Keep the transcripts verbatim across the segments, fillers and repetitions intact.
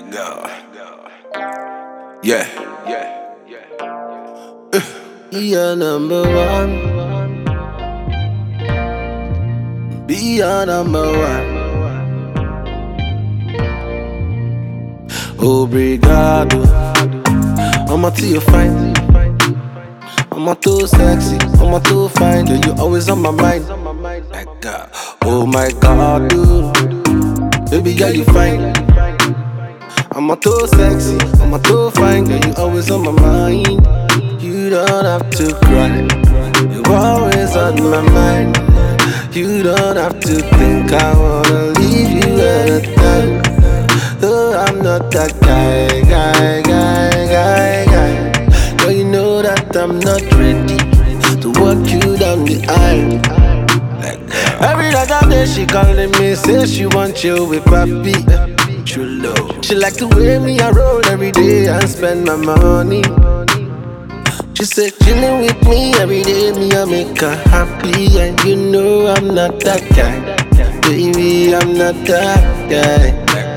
Let go. Yeah. Yeah. Yeah. You're number one. Be your number one. Obrigado. I'ma tell you fine. I'm too sexy. I'm too fine. Girl, you always on my mind. Like God. Oh my God, dude. Baby girl, you fine. I'm too sexy. I'm too fine. Girl, you always on my mind. You don't have to cry. You're always on my mind. You don't have to think I wanna leave you at a time. Oh, I'm not that guy, guy, guy, guy, guy. Girl, you know that I'm not ready to walk you down the aisle. Every other day she calling me, say she want you with papi. True love. She like the way me I roll every day and spend my money. She said chilling with me every day, me I make her happy. And you know I'm not that guy, baby, I'm not that guy.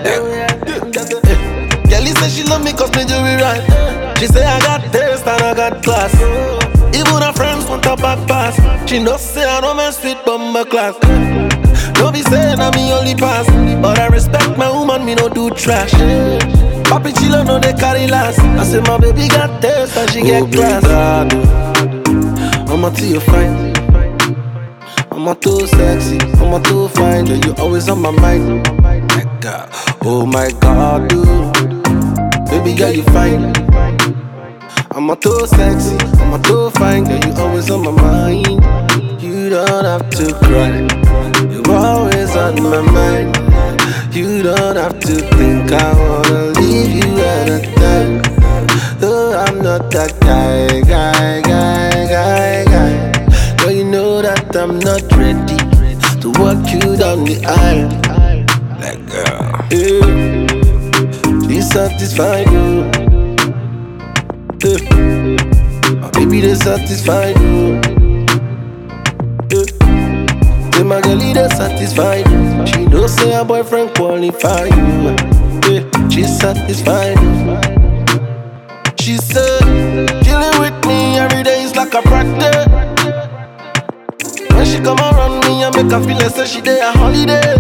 Kelly said she love me cause me do it right. She say I got taste and I got class. Even her friends want a back pass. She know say I don't mess with bumper class. Don't be saying I'm me only pass, but I respect my woman, me no do trash. Papi chillin' no they carry last. I say my baby got taste and she get class. I'ma tell you fine. I'm too sexy, I'm too fine. Girl, you always on my mind. Like God. Oh my God, dude. Baby girl, you fine. I'm too sexy, I'm too fine. Girl, you always on my mind. You don't have to cry. You're always on my mind. You don't have to think I wanna leave you at a time. Though I'm not that guy, guy, guy, guy, guy. Girl, you know that I'm not ready to walk you down the aisle. Let go. Yeah. She satisfied you. Yeah. My baby, they satisfied you. Yeah. Say my girlie, they satisfied you. She know say her boyfriend qualify you. Yeah. She satisfied you. She said, chilling with me every day is like a practice. When she come around me, I make her feel like say she day a holiday.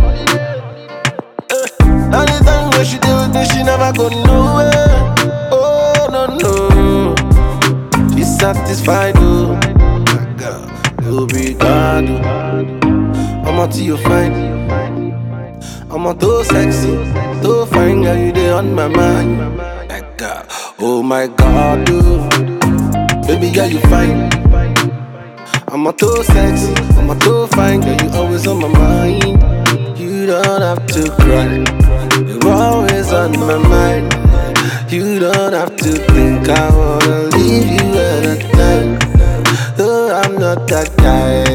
Uh, anytime when she deal with me, she never go nowhere. Oh no no, she satisfied oh. Obrigado. I'ma tell you fine. I'm too sexy, too fine, girl, you dey on my mind. Like God. Oh my God, dude. Baby girl, you fine. I'm too sexy, I'm too fine, girl, you always on my mind. You don't have to cry. You're always on my mind. You don't have to think I wanna leave you at a time. Though I'm not that guy,